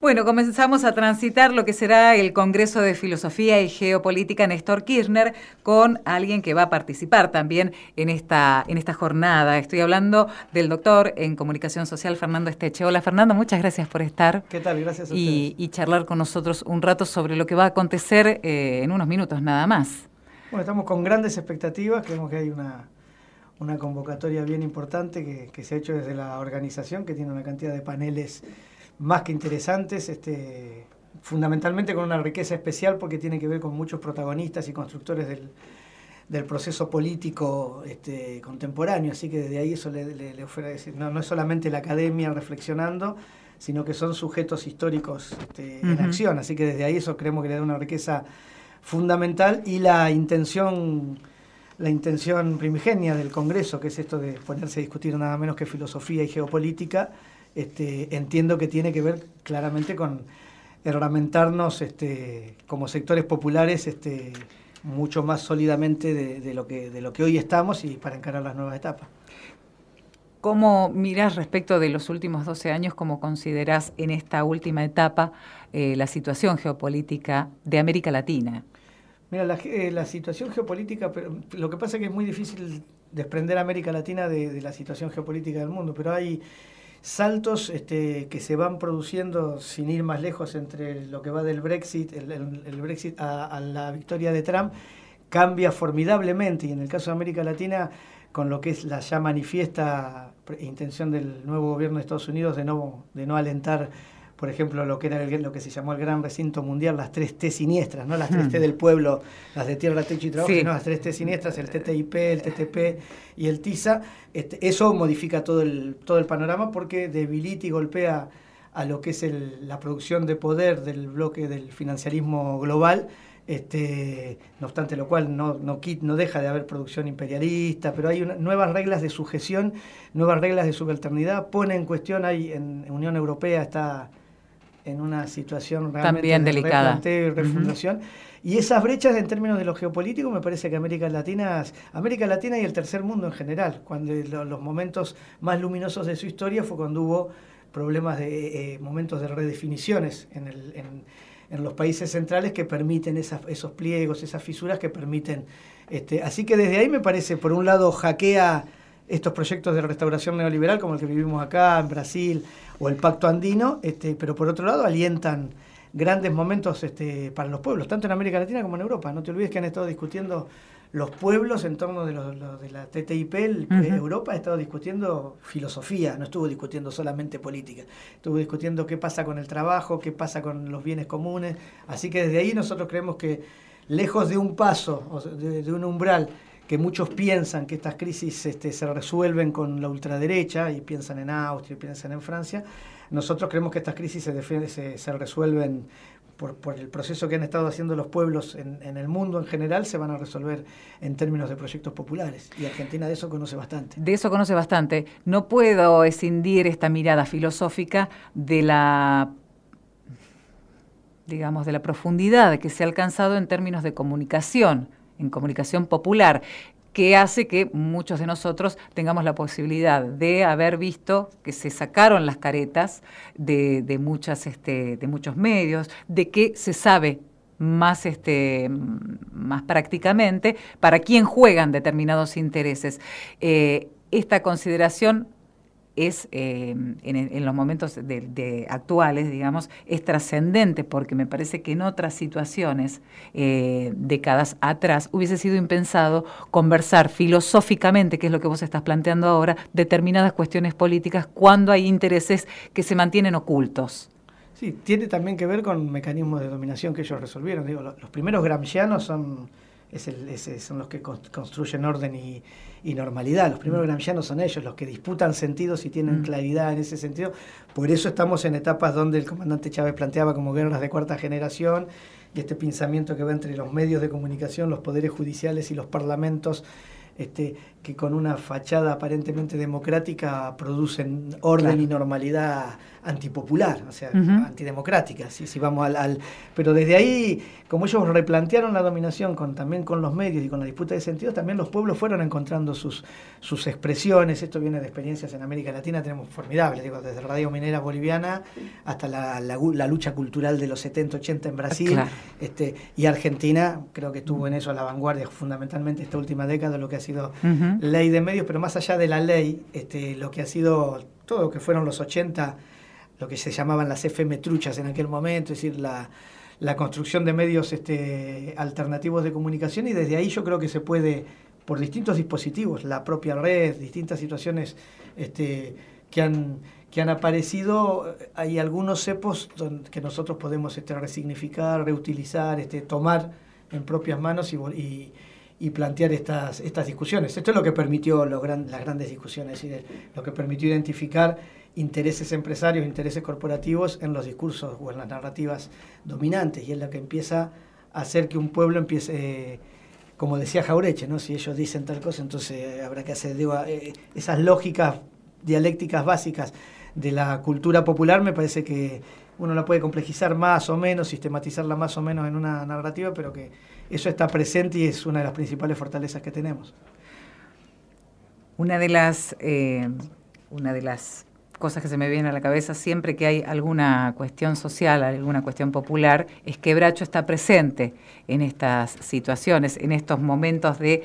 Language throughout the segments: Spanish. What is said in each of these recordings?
Bueno, comenzamos a transitar lo que será el Congreso de Filosofía y Geopolítica Néstor Kirchner con alguien que va a participar también en esta jornada. Estoy hablando del doctor en Comunicación Social, Fernando Esteche. Hola, Fernando, muchas gracias por estar. ¿Qué tal? Gracias a ustedes. Y charlar con nosotros un rato sobre lo que va a acontecer en unos minutos nada más. Bueno, estamos con grandes expectativas. Creemos que hay una convocatoria bien importante que se ha hecho desde la organización, que tiene una cantidad de paneles más que interesantes, fundamentalmente con una riqueza especial porque tiene que ver con muchos protagonistas y constructores del proceso político contemporáneo, así que desde ahí eso le ofrece, no es solamente la academia reflexionando, sino que son sujetos históricos en acción, así que desde ahí eso creemos que le da una riqueza fundamental y la intención primigenia del Congreso, que es esto de ponerse a discutir nada menos que filosofía y geopolítica, entiendo que tiene que ver claramente con herramentarnos como sectores populares mucho más sólidamente de lo que hoy estamos y para encarar las nuevas etapas. ¿Cómo mirás respecto de los últimos 12 años, cómo considerás en esta última etapa la situación geopolítica de América Latina? Mira, la situación geopolítica, pero lo que pasa es que es muy difícil desprender a América Latina de la situación geopolítica del mundo, pero hay saltos que se van produciendo sin ir más lejos entre lo que va del Brexit, el Brexit a la victoria de Trump, cambia formidablemente, y en el caso de América Latina, con lo que es la ya manifiesta intención del nuevo gobierno de Estados Unidos de no alentar, por ejemplo, lo que era lo que se llamó el Gran Recinto Mundial, las 3T siniestras, no las 3T del pueblo, las de tierra, techo y trabajo, sino las 3T siniestras, el TTIP, el TTP y el TISA. Eso modifica todo el panorama porque debilita y golpea a lo que es la producción de poder del bloque del financiarismo global. No obstante lo cual no deja de haber producción imperialista, pero hay nuevas reglas de sujeción, nuevas reglas de subalternidad, pone en cuestión, en Unión Europea está en una situación realmente también delicada, replanteo y refundación. Y esas brechas en términos de lo geopolítico, me parece que América Latina y el tercer mundo en general, cuando los momentos más luminosos de su historia fue cuando hubo problemas de momentos de redefiniciones en los países centrales que permiten esos pliegos, esas fisuras que permiten. Así que desde ahí me parece, por un lado, hackea estos proyectos de restauración neoliberal como el que vivimos acá en Brasil o el Pacto Andino, pero por otro lado alientan grandes momentos para los pueblos, tanto en América Latina como en Europa. No te olvides que han estado discutiendo los pueblos en torno de la TTIP. Europa ha estado discutiendo filosofía, no estuvo discutiendo solamente política, estuvo discutiendo qué pasa con el trabajo, qué pasa con los bienes comunes. Así que desde ahí nosotros creemos que lejos de un paso, de un umbral, que muchos piensan que estas crisis se resuelven con la ultraderecha y piensan en Austria y piensan en Francia, nosotros creemos que estas crisis se resuelven por el proceso que han estado haciendo los pueblos en el mundo en general, se van a resolver en términos de proyectos populares. Y Argentina de eso conoce bastante. De eso conoce bastante. No puedo escindir esta mirada filosófica de la profundidad que se ha alcanzado en términos de comunicación, en comunicación popular, que hace que muchos de nosotros tengamos la posibilidad de haber visto que se sacaron las caretas de muchos medios, de que se sabe más prácticamente para quién juegan determinados intereses. Esta consideración es en los momentos actuales, digamos, es trascendente, porque me parece que en otras situaciones, décadas atrás, hubiese sido impensado conversar filosóficamente, que es lo que vos estás planteando ahora, determinadas cuestiones políticas cuando hay intereses que se mantienen ocultos. Sí, tiene también que ver con mecanismos de dominación que ellos resolvieron. Digo, los primeros gramscianos son los que construyen orden y normalidad. Los primeros gramscianos son ellos, los que disputan sentidos y tienen claridad en ese sentido. Por eso estamos en etapas donde el comandante Chávez planteaba como guerras de cuarta generación, y este pensamiento que va entre los medios de comunicación, los poderes judiciales y los parlamentos que con una fachada aparentemente democrática producen orden y normalidad antipopular, o sea, antidemocrática, si vamos pero desde ahí, como ellos replantearon la dominación también con los medios y con la disputa de sentidos, también los pueblos fueron encontrando sus expresiones. Esto viene de experiencias en América Latina, tenemos formidables, desde Radio Minera Boliviana hasta la lucha cultural de los 70, 80 en Brasil, claro. Y Argentina, creo que estuvo en eso a la vanguardia fundamentalmente esta última década, lo que ha sido ley de medios, pero más allá de la ley, lo que ha sido todo lo que fueron los 80, lo que se llamaban las FM truchas en aquel momento, es decir, la construcción de medios alternativos de comunicación, y desde ahí yo creo que se puede, por distintos dispositivos, la propia red, distintas situaciones que han aparecido, hay algunos cepos que nosotros podemos resignificar, reutilizar, tomar en propias manos y plantear estas discusiones. Esto es lo que permitió las grandes discusiones, es decir, lo que permitió identificar intereses empresarios, intereses corporativos en los discursos o en las narrativas dominantes, y es lo que empieza a hacer que un pueblo empiece, como decía Jauretche, ¿no? Si ellos dicen tal cosa, entonces habrá que hacer, esas lógicas dialécticas básicas de la cultura popular. Me parece que uno la puede complejizar más o menos, sistematizarla más o menos en una narrativa, pero que eso está presente y es una de las principales fortalezas que tenemos. Una de las cosas que se me viene a la cabeza siempre que hay alguna cuestión social, alguna cuestión popular, es que Bracho está presente en estas situaciones, en estos momentos de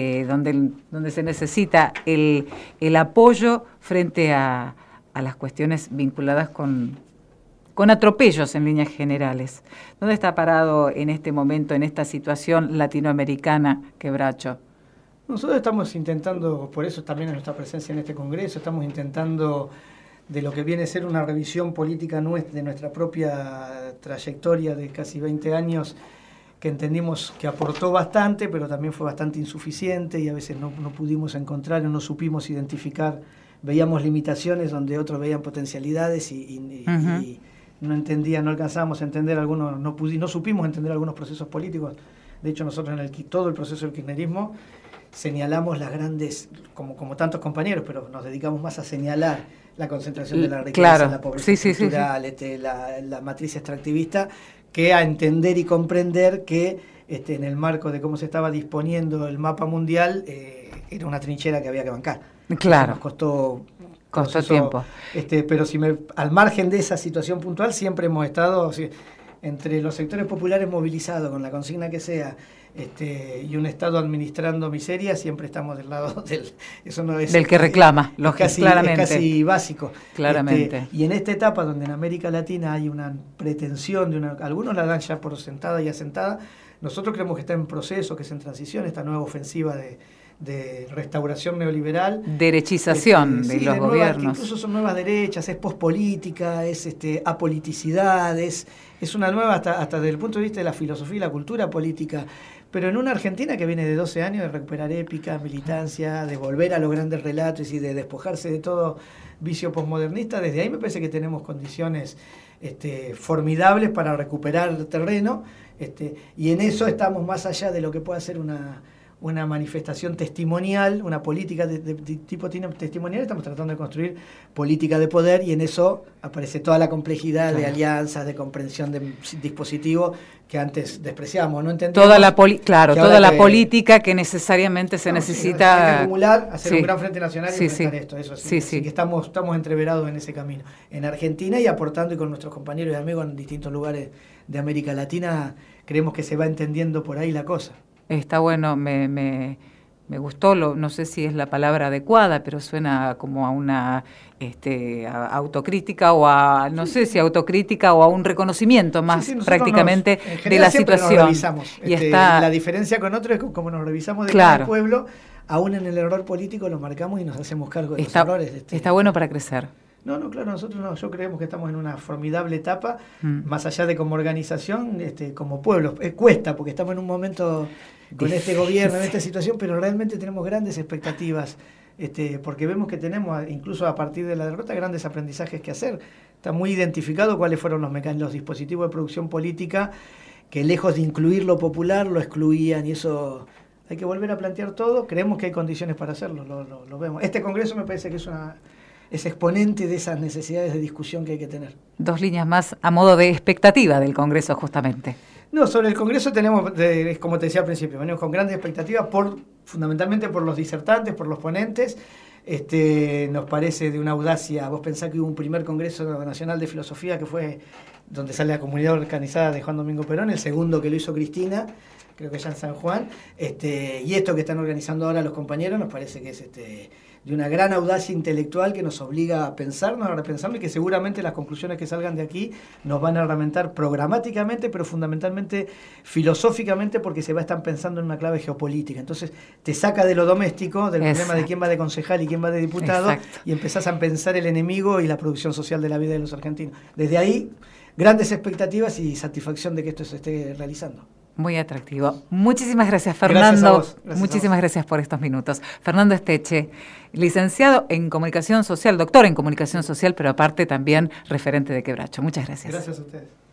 donde se necesita el apoyo frente a las cuestiones vinculadas con atropellos en líneas generales. ¿Dónde está parado en este momento, en esta situación latinoamericana, Quebracho? Nosotros estamos intentando, por eso también en nuestra presencia en este Congreso, estamos intentando de lo que viene a ser una revisión política de nuestra propia trayectoria de casi 20 años, que entendimos que aportó bastante, pero también fue bastante insuficiente, y a veces no pudimos encontrar o no supimos identificar, veíamos limitaciones donde otros veían potencialidades y no entendían, no alcanzábamos a entender algunos, no supimos entender algunos procesos políticos. De hecho, nosotros en todo el proceso del kirchnerismo señalamos las grandes, como tantos compañeros, pero nos dedicamos más a señalar la concentración de la riqueza, claro, la pobreza estructural, la matriz extractivista, que a entender y comprender que en el marco de cómo se estaba disponiendo el mapa mundial, era una trinchera que había que bancar. Claro. Nos costó tiempo. Pero al margen de esa situación puntual, siempre hemos estado, o sea, entre los sectores populares movilizados, con la consigna que sea, y un Estado administrando miseria, siempre estamos del lado del que reclama, claramente. Es casi básico. Claramente. Y en esta etapa donde en América Latina hay una pretensión, algunos la dan ya por sentada y asentada, nosotros creemos que está en proceso, que es en transición, esta nueva ofensiva de restauración neoliberal. Derechización de los gobiernos. Incluso son nuevas derechas, es pospolítica, es apoliticidad, es una nueva hasta desde el punto de vista de la filosofía y la cultura política. Pero en una Argentina que viene de 12 años de recuperar épica, militancia, de volver a los grandes relatos y de despojarse de todo vicio posmodernista, desde ahí me parece que tenemos condiciones formidables para recuperar terreno, y en eso estamos más allá de lo que pueda ser una manifestación testimonial, una política de tipo testimonial. Estamos tratando de construir política de poder, y en eso aparece toda la complejidad de alianzas, de comprensión de dispositivos que antes despreciábamos, no entendíamos. Toda la política que necesariamente se necesita. Hay que acumular, hacer un gran frente nacional y enfrentar esto. Eso sí. Así que estamos entreverados en ese camino. En Argentina, y aportando, y con nuestros compañeros y amigos en distintos lugares de América Latina, creemos que se va entendiendo por ahí la cosa. Está bueno, me gustó, no sé si es la palabra adecuada, pero suena como a una autocrítica, o a, no sé si autocrítica o a un reconocimiento más prácticamente de la situación. Nos revisamos. La diferencia con otros es como nos revisamos de cada pueblo, aún en el error político lo marcamos y nos hacemos cargo de los errores. Está bueno para crecer. No, claro, nosotros no, yo creemos que estamos en una formidable etapa, más allá de como organización, como pueblo. Cuesta, porque estamos en un momento con este gobierno, en esta situación, pero realmente tenemos grandes expectativas, porque vemos que tenemos, incluso a partir de la derrota, grandes aprendizajes que hacer. Está muy identificado cuáles fueron los dispositivos de producción política que, lejos de incluir lo popular, lo excluían, y eso hay que volver a plantear todo, creemos que hay condiciones para hacerlo, lo vemos. Este Congreso me parece que es exponente de esas necesidades de discusión que hay que tener. 2 líneas más a modo de expectativa del Congreso, justamente. No, sobre el Congreso tenemos, como te decía al principio, venimos con grandes expectativas, fundamentalmente por los disertantes, por los ponentes. Nos parece de una audacia. Vos pensás que hubo un primer Congreso Nacional de Filosofía que fue donde sale la comunidad organizada de Juan Domingo Perón, el segundo que lo hizo Cristina, creo que ya en San Juan, y esto que están organizando ahora los compañeros nos parece que es de una gran audacia intelectual que nos obliga a pensarnos, a repensarnos, y que seguramente las conclusiones que salgan de aquí nos van a reglamentar programáticamente, pero fundamentalmente filosóficamente, porque se va a estar pensando en una clave geopolítica. Entonces te saca de lo doméstico, del problema de quién va de concejal y quién va de diputado, y empezás a pensar el enemigo y la producción social de la vida de los argentinos. Desde ahí, grandes expectativas y satisfacción de que esto se esté realizando. Muy atractivo. Muchísimas gracias, Fernando. Gracias Muchísimas gracias por estos minutos. Fernando Esteche, licenciado en Comunicación Social, doctor en Comunicación Social, pero aparte también referente de Quebracho. Muchas gracias. Gracias a ustedes.